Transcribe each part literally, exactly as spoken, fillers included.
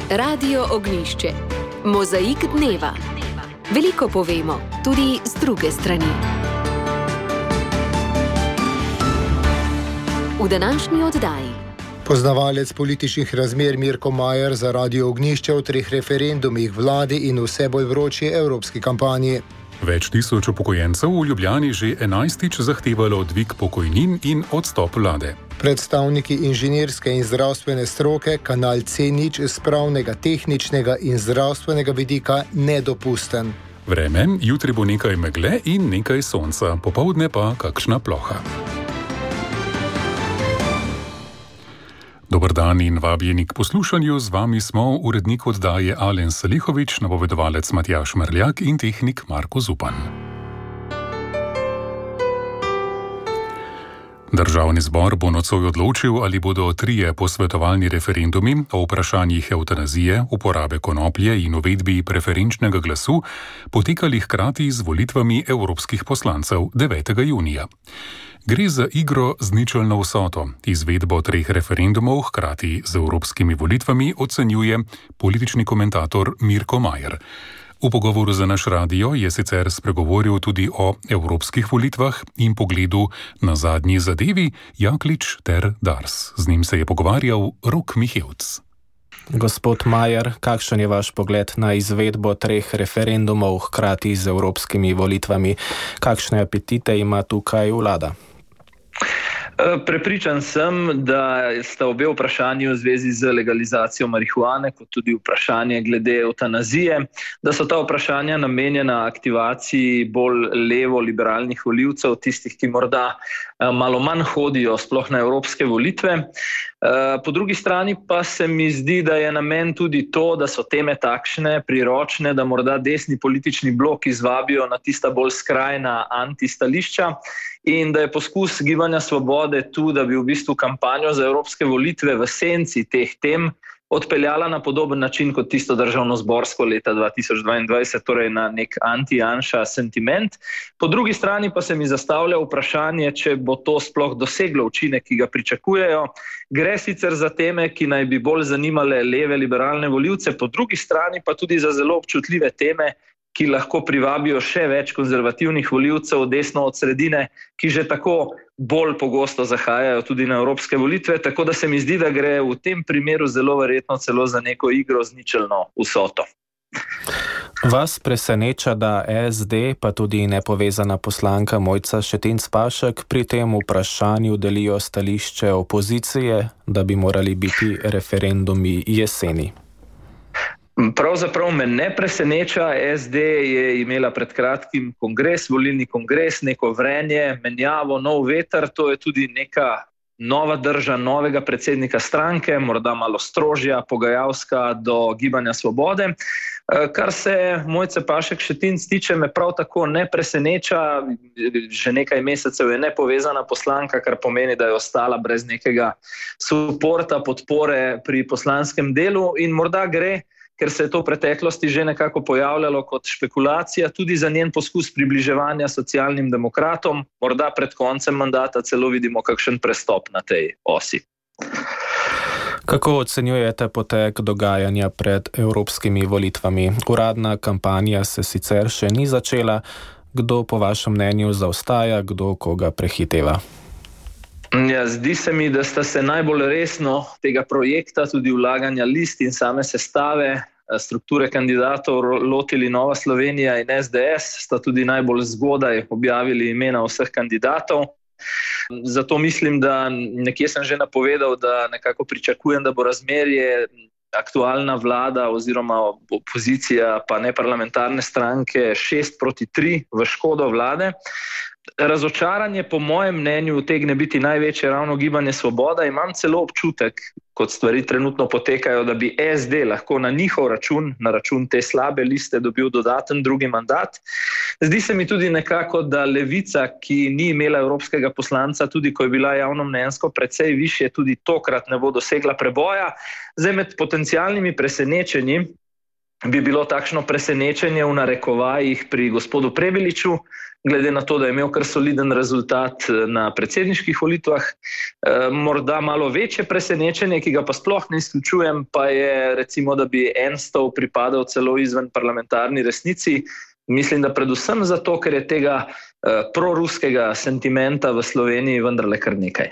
Radio Ognjišče. Mozaik dneva. Veliko povemo, tudi z druge strani. V današnji oddaji. Poznavalec političnih razmer Mirko Majer za Radio Ognjišče o treh referendumih vladi in vse bolj vroči evropski kampanji. Več tisoč upokojencev v Ljubljani že enajstič zahtevalo dvig pokojnin in odstop vlade. Predstavniki inženirske in zdravstvene stroke kanal C nič z pravnega, tehničnega in zdravstvenega vidika nedopusten. Vreme, jutri bo nekaj megle in nekaj sonca, popoldne pa kakšna ploha. Dobar dan in vabljeni k poslušanju, z vami smo urednik oddaje Alen Salihovič, napovedovalec Matjaž Merljak in tehnik Marko Zupan. Državni zbor bo nocoj odločil, ali bodo trije posvetovalni referendumi o vprašanjih evtanazije, uporabe konoplje in uvedbi preferenčnega glasu potekali hkrati z volitvami evropskih poslancev devetega junija. Gre za igro z ničelno vsoto. Izvedbo treh referendumov hkrati z evropskimi volitvami ocenjuje politični komentator Mirko Majer. V pogovoru za naš radio je sicer spregovoril tudi o evropskih volitvah in pogledu na zadnji zadevi Jaklič ter Dars. Z njim se je pogovarjal Rok Mihevc. Gospod Majer, kakšen je vaš pogled na izvedbo treh referendumov hkrati z evropskimi volitvami? Kakšne apetite ima tukaj vlada? Prepričan sem, da sta obe vprašanji v zvezi z legalizacijo marihuane, kot tudi vprašanje glede evtanazije, da so ta vprašanja namenjena aktivaciji bolj levo-liberalnih volivcev, tistih, ki morda malo manj hodijo sploh na evropske volitve. Po drugi strani pa se mi zdi, da je namen tudi to, da so teme takšne, priročne, da morda desni politični blok izvabijo na tista bolj skrajna antistališča, in da je poskus Gibanja Svobode tu, da bi v bistvu kampanjo za evropske volitve v senci teh tem odpeljala na podoben način kot tisto državnozborsko leta dva tisoč dvaindvajset, torej na nek anti-Janša sentiment. Po drugi strani pa se mi zastavlja vprašanje, če bo to sploh doseglo učinek, ki ga pričakujejo. Gre sicer za teme, ki naj bi bolj zanimale leve liberalne volivce, po drugi strani pa tudi za zelo občutljive teme, ki lahko privabijo še več konzervativnih volivcev desno od sredine, ki že tako bolj pogosto zahajajo tudi na evropske volitve, tako da se mi zdi, da gre v tem primeru zelo verjetno celo za neko igro z ničelno vsoto. Vas preseneča, da S D, pa tudi nepovezana poslanka Mojca Šetinc Pašek pri tem vprašanju delijo stališče opozicije, da bi morali biti referendumi jeseni? Pravzaprav me ne preseneča. S D je imela pred kratkim kongres, volilni kongres, neko vrenje, menjavo, nov veter. To je tudi neka nova drža novega predsednika stranke, morda malo strožja, pogajalska do Gibanja Svobode. Kar se Mojce Pašek Šetinc tiče, me prav tako ne preseneča. Že nekaj mesecev je nepovezana poslanka, kar pomeni, da je ostala brez nekega suporta, podpore pri poslanskem delu, in morda gre, ker se je to v preteklosti že nekako pojavljalo kot špekulacija, tudi za njen poskus približevanja socialnim demokratom. Morda pred koncem mandata celo vidimo kakšen prestop na tej osi. Kako ocenjujete potek dogajanja pred evropskimi volitvami? Uradna kampanja se sicer še ni začela. Kdo po vašem mnenju zaostaja, kdo koga prehiteva? Ja, zdi se mi, da sta se najbolj resno tega projekta, tudi vlaganja list in same sestave, strukture kandidatov lotili Nova Slovenija in S D S, sta tudi najbolj zgodaj objavili imena vseh kandidatov. Zato mislim, da nekje sem že napovedal, da nekako pričakujem, da bo razmerje aktualna vlada oziroma opozicija pa neparlamentarne stranke šest proti tri v škodo vlade. Razočaranje po mojem mnenju utegne biti največje ravno Gibanje Svoboda. Imam celo občutek, kot stvari trenutno potekajo, da bi S D lahko na njihov račun, na račun te slabe liste, dobil dodaten drugi mandat. Zdi se mi tudi nekako, da Levica, ki ni imela evropskega poslanca, tudi ko je bila javnomnenjsko precej višje, tudi tokrat ne bo dosegla preboja. Zdaj med potencialnimi presenečenji bi bilo takšno presenečenje v narekovajih pri gospodu Prebiliču, glede na to, da je imel kar soliden rezultat na predsedniških volitvah. Morda malo večje presenečenje, ki ga pa sploh ne izključujem, pa je recimo, da bi en stol pripadal celo izven parlamentarni resnici. Mislim, da predvsem zato, ker je tega proruskega sentimenta v Sloveniji vendarle kar nekaj.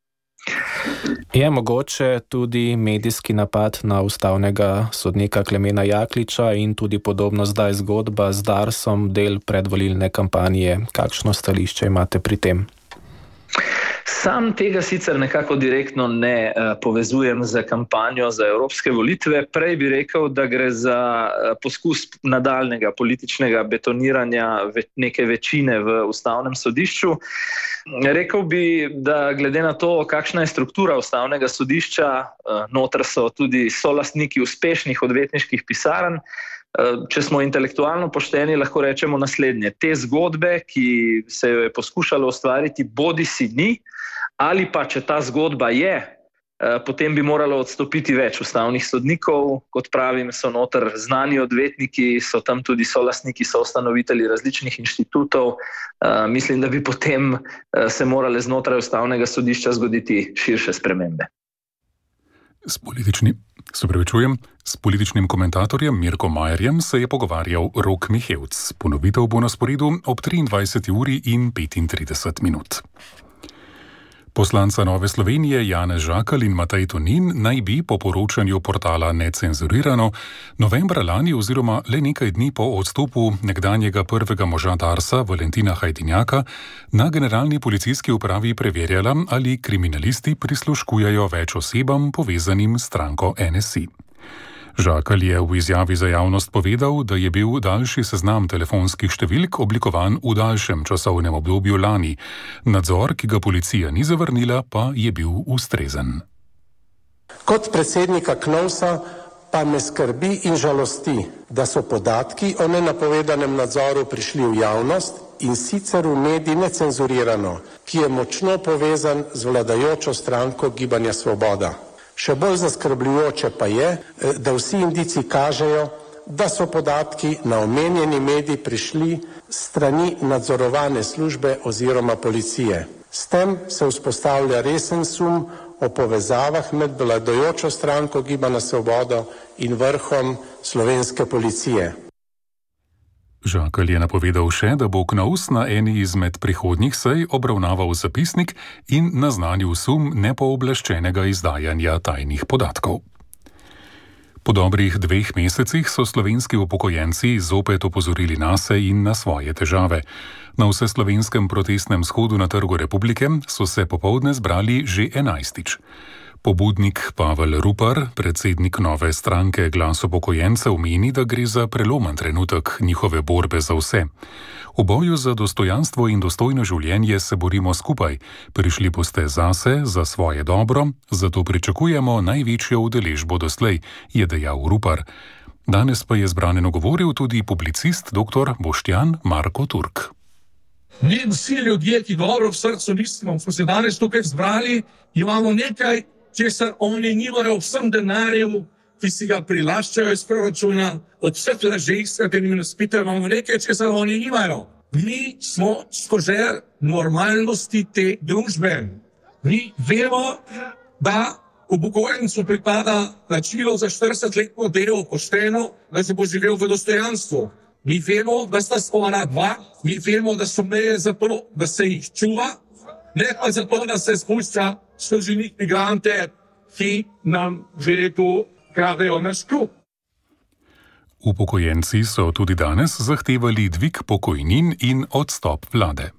Je mogoče tudi medijski napad na ustavnega sodnika Klemena Jakliča in tudi podobno zdaj zgodba z Darsom del predvolilne kampanje? Kakšno stališče imate pri tem? Sam tega sicer nekako direktno ne uh, povezujem z kampanjo za evropske volitve. Prej bi rekel, da gre za uh, poskus nadaljnega političnega betoniranja ve- neke večine v ustavnem sodišču. Rekel bi, da glede na to, kakšna je struktura ustavnega sodišča, uh, noter so tudi solastniki uspešnih odvetniških pisarn. Če smo intelektualno pošteni, lahko rečemo naslednje. Te zgodbe, ki se jo je poskušalo ustvariti, bodi si ni, ali pa če ta zgodba je, potem bi moralo odstopiti več ustavnih sodnikov. Kot pravim, so noter znani odvetniki, so tam tudi solastniki, soustanovitelji različnih inštitutov. Mislim, da bi potem se morale znotraj ustavnega sodišča zgoditi širše spremembe. S političnim, se prevečujem, s političnim komentatorjem Mirko Majerjem se je pogovarjal Rok Mihevc. Ponovitev bo na sporedu ob triindvajseti uri in petintrideset minut. Poslanca Nove Slovenije Janez Žakelj in Matej Tonin naj bi po poročanju portala Necenzurirano novembra lani oziroma le nekaj dni po odstopu nekdanjega prvega moža Darsa Valentina Hajdinjaka na generalni policijski upravi preverjala, ali kriminalisti prisluškujejo več osebam povezanim s stranko N S I. Žakelj je v izjavi za javnost povedal, da je bil daljši seznam telefonskih številk oblikovan v daljšem časovnem obdobju lani. Nadzor, ki ga policija ni zavrnila, pa je bil ustrezen. Kot predsednika KNOVS-a pa me skrbi in žalosti, da so podatki o nenapovedanem nadzoru prišli v javnost in sicer v medij Necenzurirano, ki je močno povezan z vladajočo stranko Gibanja Svoboda. Še bolj zaskrbljujoče pa je, da vsi indici kažejo, da so podatki na omenjeni medij prišli strani nadzorovane službe oziroma policije. S tem se vzpostavlja resen sum o povezavah med vladajočo stranko Gibanja Svoboda in vrhom slovenske policije. Žakelj je napovedal še, da bo KNOVS na eni izmed prihodnjih sej obravnaval zapisnik in naznanil sum nepooblaščenega izdajanja tajnih podatkov. Po dobrih dveh mesecih so slovenski upokojenci zopet opozorili nase in na svoje težave. Na vseslovenskem protestnem shodu na Trgu Republike so se popoldne zbrali že enajstič. Pobudnik Pavel Rupar, predsednik nove stranke Glas upokojencev, meni, da gre za prelomen trenutek njihove borbe za vse. V boju za dostojanstvo in dostojno življenje se borimo skupaj. Prišli boste zase, za svoje dobro, zato pričakujemo največjo udeležbo doslej, je dejal Rupar. Danes pa je zbraneno govoril tudi publicist dr. Boštjan Marko Turk. Mi vsi ljudje, ki dobro v srcu mislimo, smo se danes tukaj zbrali, imamo nekaj, česar oni nimajo, vsem denarjem, ki si ga prilaščajo iz proračuna, od vseh lažeh, s katerimi nas pitajo, imamo nekaj, česar oni nimajo. Mi smo stožer normalnosti te družbe. Mi vemo, da upokojencu pripada plačilo za štiridesetletno delo pošteno, da se bo živel v dostojanstvu. Mi vemo, da sta spolna dva, mi vemo, da so meje za to, da se jih čuva, ne pa za to, da se spušča skozi njih migrante, ki nam verjetno kradejo naš klub. Upokojenci so tudi danes zahtevali dvig pokojnin in odstop vlade.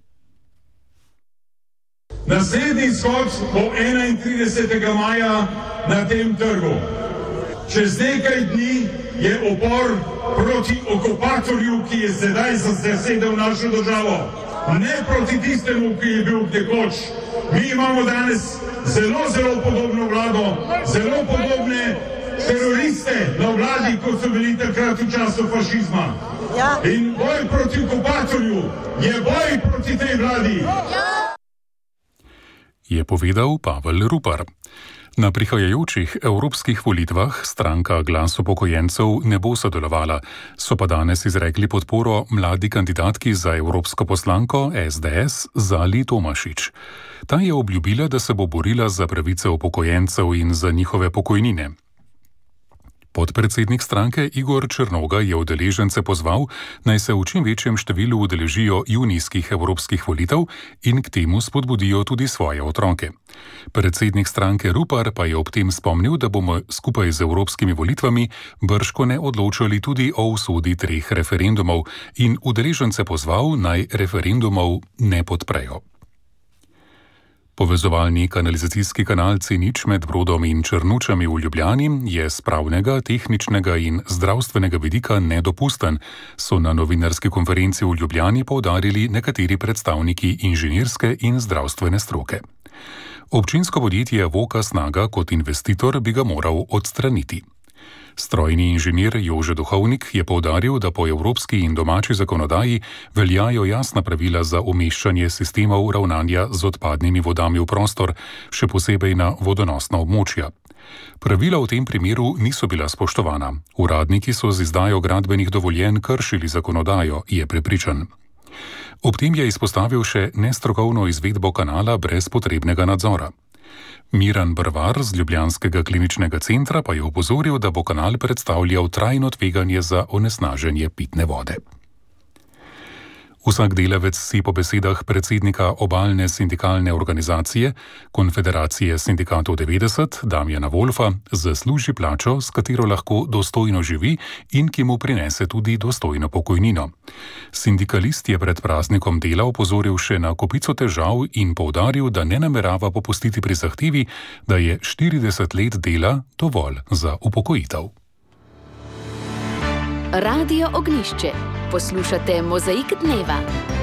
Naslednji shod bo enaintridesetega maja na tem trgu. Čez nekaj dni je upor proti okupatorju, ki je sedaj zasedel našo državo. Ne proti tistemu, ki je bil nekoč. Mi imamo danes zelo, zelo podobno vlado, zelo podobne teroriste na vladi, kot so bili takrat v času fašizma. Ja. In boj proti okupatorju je boj proti tej vladi. Ja. Je povedal Pavel Rupar. Na prihajajočih evropskih volitvah stranka Glas upokojencev ne bo sodelovala, so pa danes izrekli podporo mladi kandidatki za evropsko poslanko S D S Zali Tomašič. Ta je obljubila, da se bo borila za pravice upokojencev in za njihove pokojnine. Podpredsednik stranke Igor Črnoga je udeležence pozval, naj se v čim večjem številu udeležijo junijskih evropskih volitev in k temu spodbudijo tudi svoje otroke. Predsednik stranke Rupar pa je ob tem spomnil, da bomo skupaj z evropskimi volitvami bržkone odločali tudi o usodi treh referendumov in udeležence pozval, naj referendumov ne podprejo. Povezovalni kanalizacijski kanal C nič med Brodom in Črnučami v Ljubljani je z pravnega, tehničnega in zdravstvenega vidika nedopusten, so na novinarski konferenci v Ljubljani poudarili nekateri predstavniki inženirske in zdravstvene stroke. Občinsko podjetje Voka Snaga kot investitor bi ga moral odstraniti. Strojni inženir Jože Duhovnik je poudaril, da po evropski in domači zakonodaji veljajo jasna pravila za umeščanje sistemov ravnanja z odpadnimi vodami v prostor, še posebej na vodonosna območja. Pravila v tem primeru niso bila spoštovana. Uradniki so z izdajo gradbenih dovoljenj kršili zakonodajo, je prepričan. Ob tem je izpostavil še nestrokovno izvedbo kanala brez potrebnega nadzora. Miran Brvar z Ljubljanskega kliničnega centra pa je opozoril, da bo kanal predstavljal trajno tveganje za onesnaženje pitne vode. Vsak delavec si po besedah predsednika obalne sindikalne organizacije, Konfederacije sindikatov devetdeset, Damjana Wolfa, zasluži plačo, s katero lahko dostojno živi in ki mu prinese tudi dostojno pokojnino. Sindikalist je pred praznikom dela opozoril še na kopico težav in poudaril, da ne namerava popustiti pri zahtevi, da je štirideset let dela dovolj za upokojitev. Radio Ognjišče. Poslušate Mozaik dneva.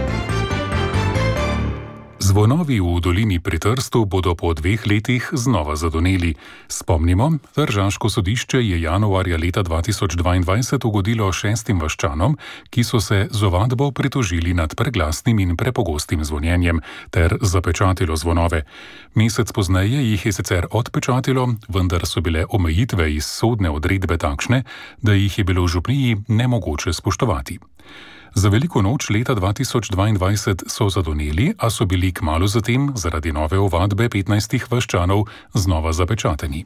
Zvonovi v dolini pri Trstu bodo po dveh letih znova zadoneli. Spomnimo, Tržaško sodišče je januarja leta dva tisoč dvaindvajset ugodilo šestim vaščanom, ki so se z ovadbo pritožili nad preglasnim in prepogostim zvonjenjem ter zapečatilo zvonove. Mesec pozneje jih je sicer odpečatilo, vendar so bile omejitve iz sodne odredbe takšne, da jih je bilo v župniji nemogoče spoštovati. Za veliko noč leta dva tisoč dvaindvajset so zadoneli, a so bili kmalu zatem zaradi nove ovadbe petnajstih vaščanov znova zapečateni.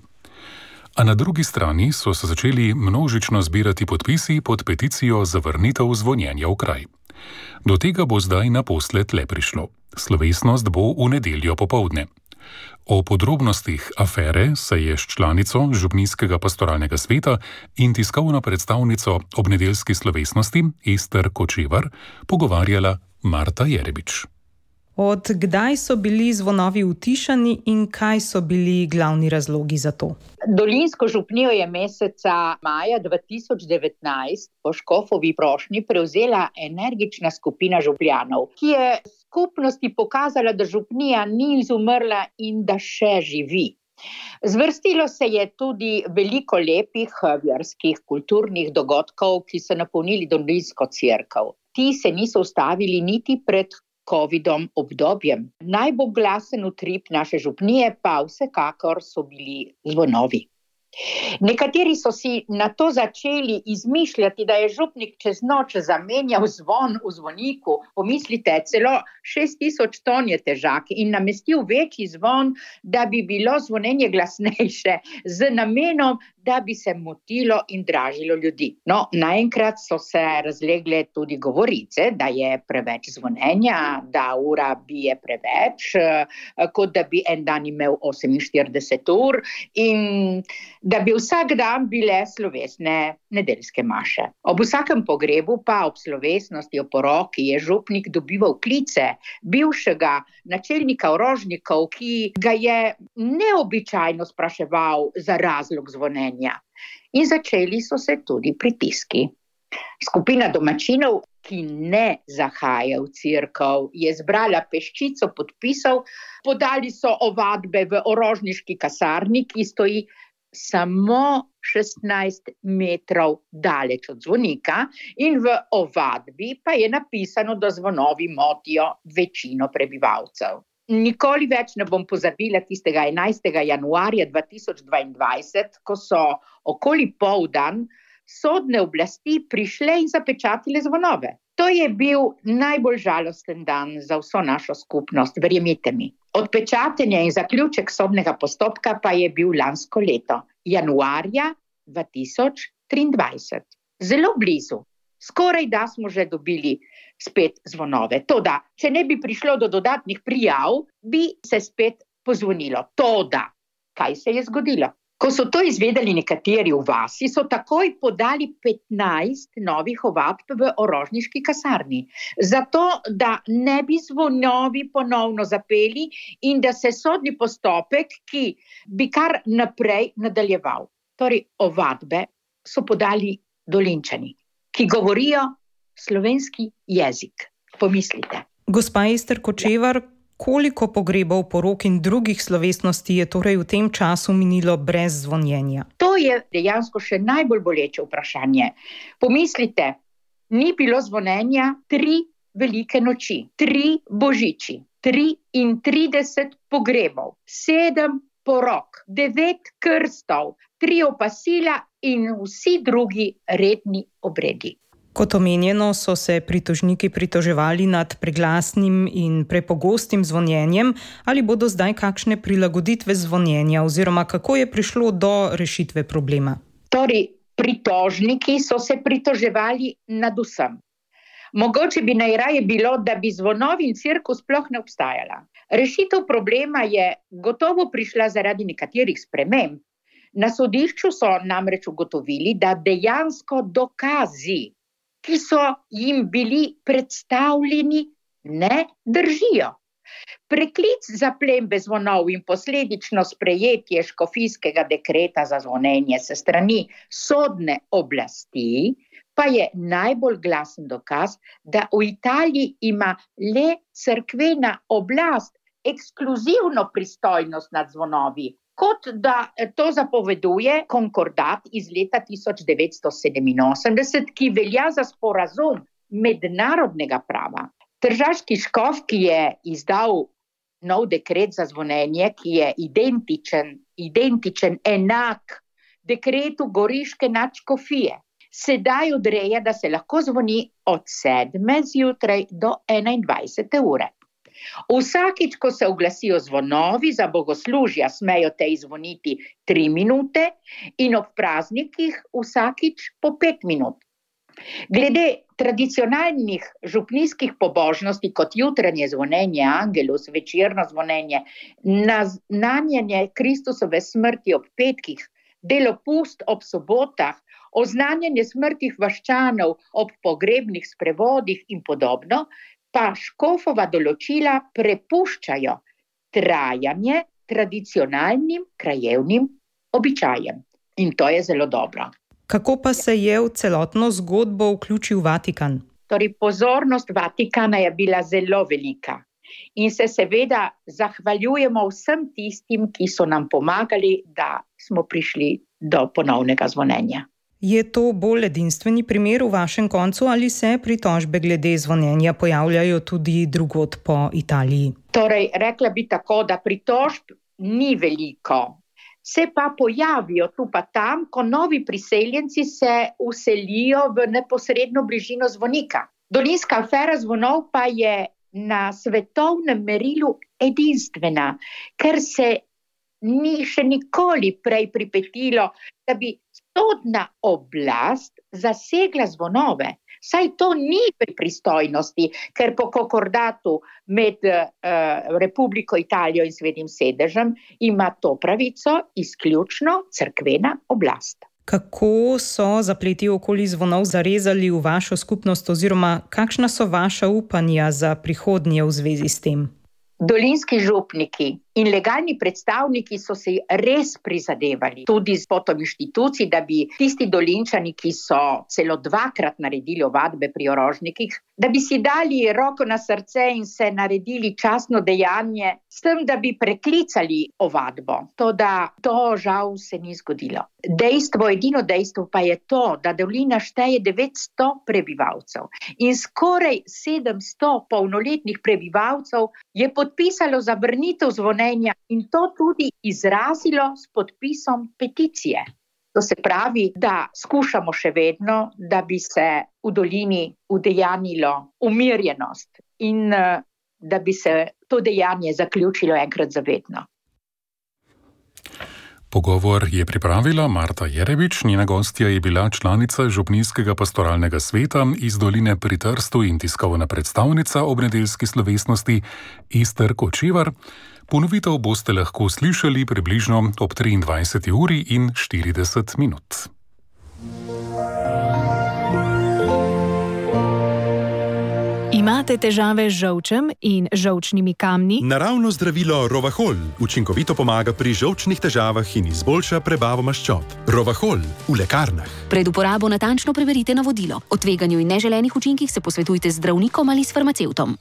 A na drugi strani so se začeli množično zbirati podpisi pod peticijo za vrnitev zvonjenja v kraj. Do tega bo zdaj naposled le prišlo. Slovesnost bo v nedeljo popoldne. O podrobnostih afere se je s članico župnijskega pastoralnega sveta in tiskovno predstavnico ob nedeljski slovesnosti Ester Kočevar pogovarjala Marta Jerebič. Od kdaj so bili zvonovi utišani in kaj so bili glavni razlogi za to? Dolinsko župnijo je meseca maja dva tisoč devetnajst po škofovi prošnji prevzela energična skupina župljanov, ki je skupnosti pokazala, da župnija ni izumrla in da še živi. Zvrstilo se je tudi veliko lepih verskih, kulturnih dogodkov, ki so napolnili dolinsko cerkev. Ti se niso ustavili niti pred covidom obdobjem. Najbolj glasen utrip naše župnije pa vsekakor so bili zvonovi. Nekateri so si na to začeli izmišljati, da je župnik čez noč zamenjal zvon v zvoniku, pomislite, celo šest tisoč ton je težak in namestil večji zvon, da bi bilo zvonjenje glasnejše, z namenom, da bi se motilo in dražilo ljudi. No, naenkrat so se razlegle tudi govorice, da je preveč zvonjenja, da ura bije preveč, kot da bi en dan imel oseminštirideset ur in da bi vsak dan bile slovesne nedeljske maše. Ob vsakem pogrebu pa ob slovesnosti o poroki je župnik dobival klice bivšega načelnika orožnikov, ki ga je neobičajno spraševal za razlog zvonjenja. In začeli so se tudi pritiski. Skupina domačinov, ki ne zahaja v cerkev, je zbrala peščico podpisov, podali so ovadbe v orožniški kasarni, ki stoji samo šestnajst metrov daleč od zvonika in v ovadbi pa je napisano, da zvonovi motijo večino prebivalcev. nikoli več ne bom pozabila tistega enajstega januarja dva tisoč dvaindvajset, ko so okoli poldan sodne oblasti prišle in zapečatile zvonove. To je bil najbolj žalosten dan za vso našo skupnost, verjemite mi. Odpečatenje in zaključek sodnega postopka pa je bil lansko leto, januarja dva tisoč triindvajset. Zelo blizu, skoraj da smo že dobili spet zvonove. Toda, če ne bi prišlo do dodatnih prijav, bi se spet pozvonilo. Toda, kaj se je zgodilo? Ko so to izvedeli nekateri v vasi, so takoj podali petnajst novih ovadb v orožniški kasarni. Zato, da ne bi zvonovi ponovno zapeli in da se sodni postopek, ki bi kar naprej nadaljeval. Torej, ovadbe so podali Dolenjčani, ki govorijo slovenski jezik. Pomislite. Gospa Ester Kočevar, koliko pogrebov, porok in drugih slovesnosti je torej v tem času minilo brez zvonjenja? To je dejansko še najbolj boleče vprašanje. Pomislite, ni bilo zvonjenja tri velike noči, tri božiči, triintrideset pogrebov, sedem porok, devet krstov, tri opasila in vsi drugi redni obredi. Kot omenjeno, so se pritožniki pritoževali nad preglasnim in prepogostim zvonjenjem. Ali bodo zdaj kakšne prilagoditve zvonjenja oziroma kako je prišlo do rešitve problema? Torej, pritožniki so se pritoževali nad vsem. Mogoče bi najraje bilo, da bi zvonovi in cirkus sploh ne obstajala. Rešitev problema je gotovo prišla zaradi nekaterih sprememb. Na sodišču so namreč ugotovili, da dejansko dokazi, ki so jim bili predstavljeni, ne držijo. Preklic zaplembe zvonov in posledično sprejetje škofijskega dekreta za zvonjenje se strani sodne oblasti pa je najbolj glasen dokaz, da v Italiji ima le cerkvena oblast ekskluzivno pristojnost nad zvonovi, kot da to zapoveduje konkordat iz leta tisoč devetsto sedeminosemdeset, ki velja za sporazum mednarodnega prava. Tržaški škof, ki je izdal nov dekret za zvonjenje, ki je identičen, identičen enak dekretu Goriške nadškofije, sedaj odreja, da se lahko zvoni od sedme zjutraj do enaindvajsete ure. Vsakič, ko se oglasijo zvonovi za bogoslužja, smejo tej zvoniti tri minute in ob praznikih vsakič po pet minut. Glede tradicionalnih župnijskih pobožnosti kot jutranje zvonjenje Angelus, večerno zvonjenje, naznanjanje Kristusove smrti ob petkih, delopust ob sobotah, oznanjanje smrtih vaščanov ob pogrebnih sprevodih in podobno, pa škofova določila prepuščajo trajanje tradicionalnim krajevnim običajem. In to je zelo dobro. Kako pa se je v celotno zgodbo vključil Vatikan? Torej, pozornost Vatikana je bila zelo velika. In se seveda zahvaljujemo vsem tistim, ki so nam pomagali, da smo prišli do ponovnega zvonjenja. Je to bolj edinstveni primer v vašem koncu ali se pritožbe glede zvonjenja pojavljajo tudi drugod po Italiji? Torej, rekla bi tako, da pritožb ni veliko. Se pa pojavijo tu pa tam, ko novi priseljenci se vselijo v neposredno bližino zvonika. Dolinska afera zvonov pa je na svetovnem merilu edinstvena, ker se ni še nikoli prej pripetilo, da bi sodna oblast zasegla zvonove. Saj to ni pri pristojnosti, ker po konkordatu med uh, Republiko Italijo in Svetim sedežem ima to pravico izključno cerkvena oblast. Kako so zapleti okoli zvonov zarezali v vašo skupnost oziroma kakšna so vaša upanja za prihodnje v zvezi s tem? Dolinski župniki In legalni predstavniki so se res prizadevali, tudi s potom inštitucij, da bi tisti Dolenjčani, ki so celo dvakrat naredili ovadbe pri orožnikih, da bi si dali roko na srce in se naredili častno dejanje, s tem, da bi preklicali ovadbo. Toda to žal se ni zgodilo. Dejstvo, edino dejstvo pa je to, da Dolina šteje devetsto prebivalcev in skoraj sedemsto polnoletnih prebivalcev je podpisalo zavrnitev zvonjenja in to tudi izrazilo s podpisom peticije. To se pravi, da skušamo še vedno, da bi se v dolini udejanilo umirjenost in da bi se to dejanje zaključilo enkrat zavedno. Pogovor je pripravila Marta Jerebič, njena gostja je bila članica Župnijskega pastoralnega sveta iz doline pri Trstu in tiskovna predstavnica ob nedeljski slovesnosti Ester Kočevar. Ponovitev boste lahko slišali približno ob triindvajseti uri in štirideset minut. Imate težave z žolčem in žolčnimi kamni? Naravno zdravilo Rovahol učinkovito pomaga pri žolčnih težavah in izboljša prebavo maščob. Rovahol v lekarnah. Pred uporabo natančno preverite navodilo. O tveganju in neželenih učinkih se posvetujte z zdravnikom ali s farmacevtom.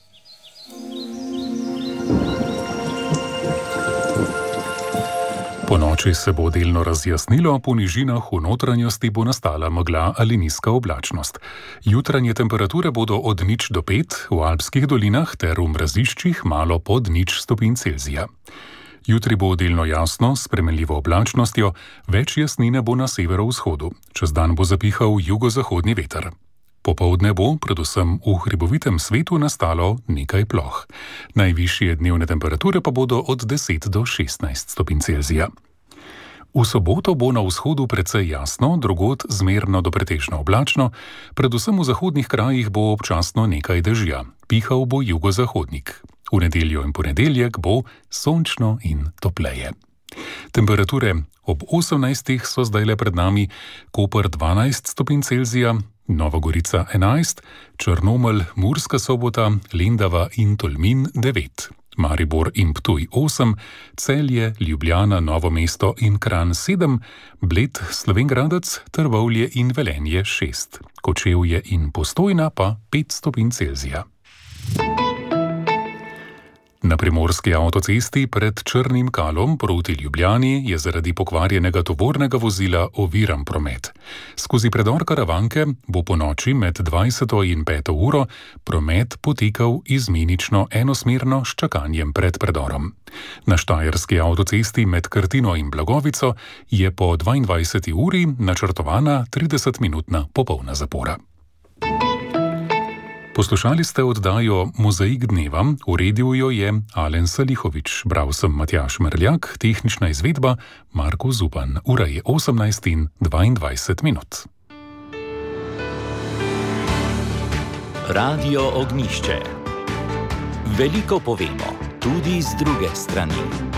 Po noči se bo delno razjasnilo, po nižinah v notranjosti bo nastala megla ali nizka oblačnost. Jutranje temperature bodo od nič do pet, v alpskih dolinah ter v mraziščih malo pod nič stopinj Celzija. Jutri bo delno jasno, s spremenljivo oblačnostjo, več jasnine bo na severovzhodu. Čez dan bo zapihal jugozahodni veter. Popoldne bo, predvsem v hribovitem svetu, nastalo nekaj ploh. Najvišje dnevne temperature pa bodo od deset do šestnajst stopinj Celzija. V soboto bo na vzhodu precej jasno, drugod zmerno do pretežno oblačno, predvsem v zahodnih krajih bo občasno nekaj dežja. Pihal bo jugozahodnik. V nedeljo in ponedeljek bo sončno in topleje. Temperature ob osemnajstih so zdajle pred nami: Koper dvanajst stopinj Celzija, Nova Gorica enajst, Črnomelj, Murska Sobota, Lendava in Tolmin devet, Maribor in Ptuj osem, Celje, Ljubljana, Novo mesto in Kranj sedem, Bled, Slovenj Gradec, Trbovlje in Velenje šest, Kočevje in Postojna pa pet stopinj Celzija. Na primorski avtocesti pred Črnim Kalom proti Ljubljani je zaradi pokvarjenega tovornega vozila oviran promet. Skozi predor Karavanke bo po noči med dvajseto in peto uro promet potekal izmenično enosmerno s čakanjem pred predorom. Na štajerski avtocesti med Krtino in Blagovico je po dvaindvajseti uri načrtovana tridesetminutna popolna zapora. Poslušali ste oddajo Mozaik dneva, uredil jo je Alen Salihovič, bral sem Matjaž Merljak, tehnična izvedba Marko Zupan. Ura je osemnajst in dvaindvajset minut. Radio Ognjišče. Veliko povemo, tudi z druge strani.